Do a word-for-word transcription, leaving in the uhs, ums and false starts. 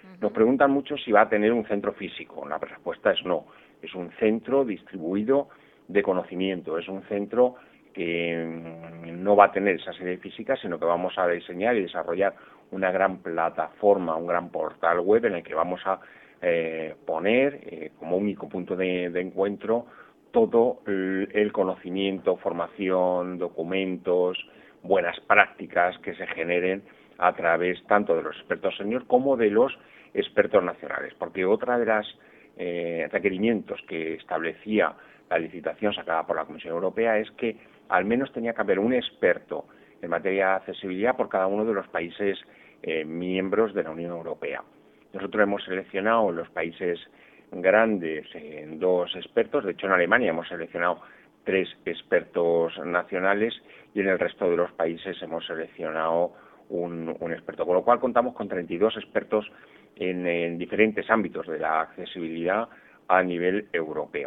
Nos preguntan mucho si va a tener un centro físico. La respuesta es no. Es un centro distribuido de conocimiento. Es un centro que no va a tener esa sede física, sino que vamos a diseñar y desarrollar una gran plataforma, un gran portal web en el que vamos a eh, poner eh, como único punto de, de encuentro todo el, el conocimiento, formación, documentos, buenas prácticas que se generen a través tanto de los expertos senior como de los expertos nacionales, porque otra de las eh, requerimientos que establecía la licitación sacada por la Comisión Europea es que al menos tenía que haber un experto en materia de accesibilidad por cada uno de los países eh, miembros de la Unión Europea. Nosotros hemos seleccionado en los países grandes en dos expertos, de hecho en Alemania hemos seleccionado tres expertos nacionales y en el resto de los países hemos seleccionado un, un experto, con lo cual contamos con treinta y dos expertos en, en diferentes ámbitos de la accesibilidad a nivel europeo.